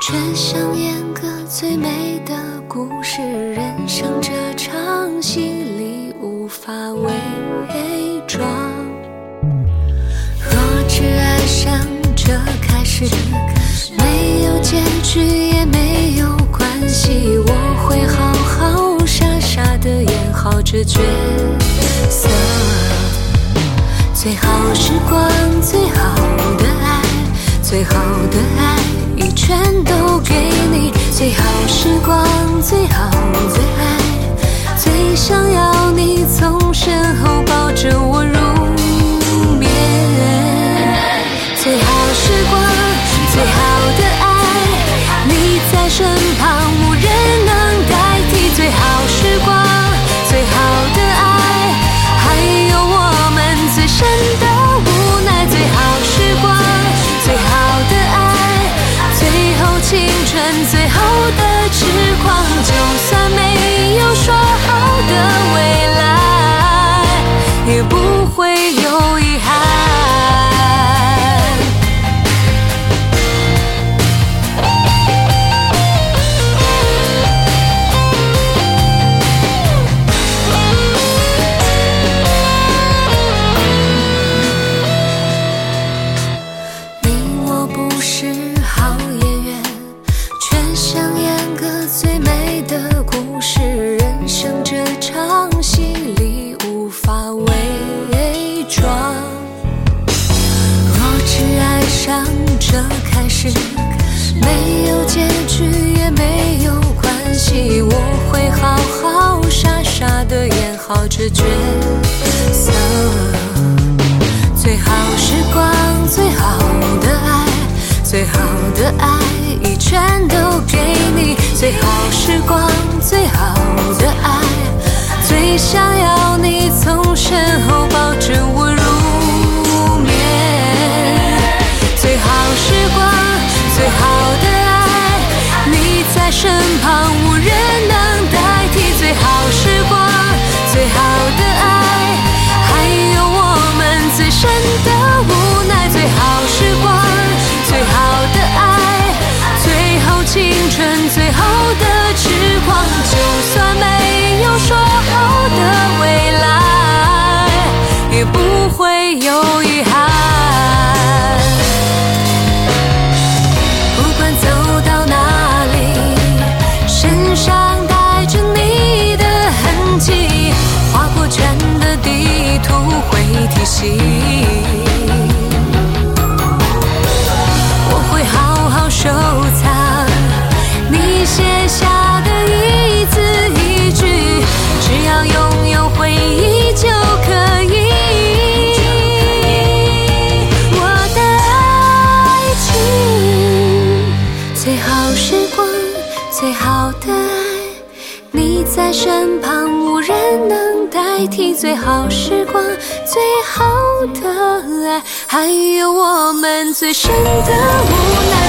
却想演个最美的故事，人生这场戏里无法伪装。若只爱上这开始，没有结局也没有关系，我会好好傻傻地演好这角色。最好时光，最好的爱，最好的爱已全都给你。最好时光，最好的爱，最想要你从身后抱着我入眠。最好时光，最好的爱，你在身旁无人能代替。最好时光，最好的爱，还有我们最深的无奈。最好时光，最好的爱，最后青春，最后的痴狂，就算没有说好的未来，也不会有遗憾。这开始没有结局也没有关系，我会好好傻傻地演好这角色。最好时光，最好的爱，最好的爱已全都给你。最好时光，最好的爱，最想要你从身后抱着我入眠。最好时光，最好的爱，你在身旁无人能代替。最好时光，最好的爱，还有我们最深的无奈。最好时光，最好的爱，最后青春，最后的痴狂，就算没有说好的未来，也不会有遗憾。我会好好收藏你写下的一字一句，只要拥有回忆就可以。我的爱情，最好时光，最好的爱，你在身旁无人能代替。最好时光，最好的爱，还有我们最深的无奈。